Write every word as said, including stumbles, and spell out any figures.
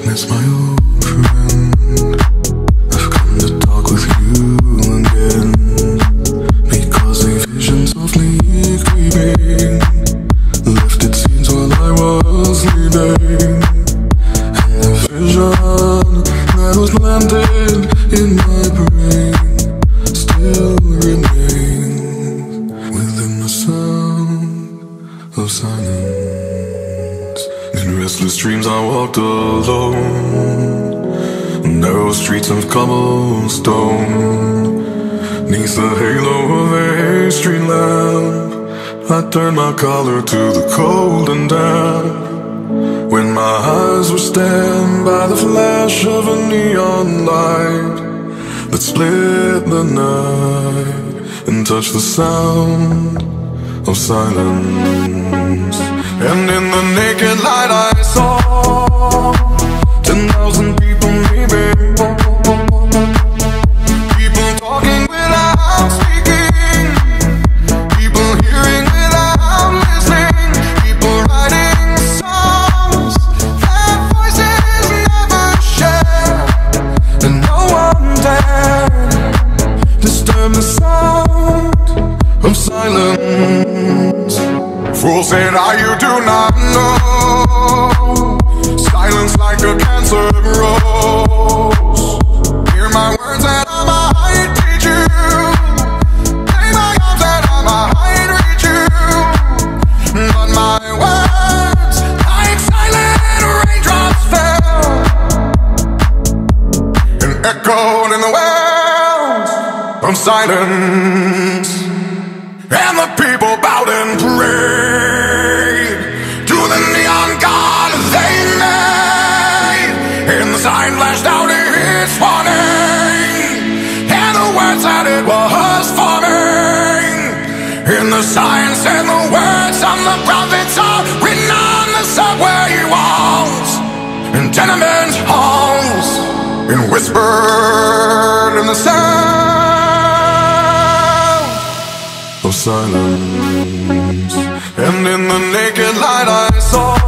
miss my old friend. I've come to talk with you again, because a vision softly creeping left its scenes while I was sleeping. And the vision that was planted in my brain still remains within the sound of silence. In restless dreams I walked alone, narrow streets of cobblestone. Neath the halo of a street lamp, I turned my collar to the cold and damp. When my eyes were stabbed by the flash of a neon light that split the night and touched the sound of silence. And in the naked light I saw ten thousand people leaving, people talking without speaking, people hearing without listening, people writing songs that voices never share, and no one dared disturb the sound of silence. Fool said I, you do not know, silence like a cancer grows. Hear my words and I might teach you, lay my arms and I might reach you, but my words like silent raindrops fell and echoed in the wells of silence. And the people bowed and prayed to the neon god they made, and the sign flashed out its warning, and the words that it was forming. And the sign said the words of the prophets are written on the subway walls and tenement halls, and whispered in the sound of silence. And in the naked light I saw